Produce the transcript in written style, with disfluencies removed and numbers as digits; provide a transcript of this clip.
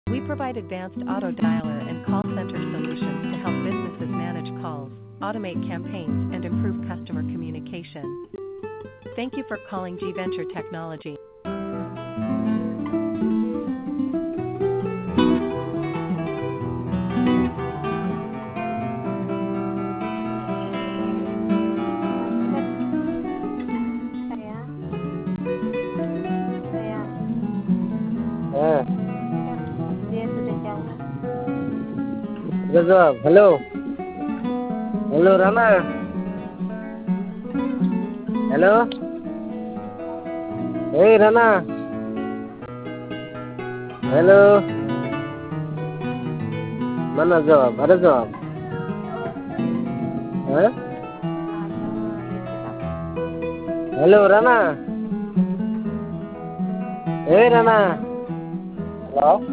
We provide advanced auto dialer and call center solutions to help businesses manage calls, automate campaigns, and improve customer communication. Thank you for calling G Venture Technology. Dia sudah jawab. Halo. Halo Rama. Halo. Hey Rana. Halo. Mana jawab? Ada jawab? Hah? Halo Rana. Hey Rana. Halo.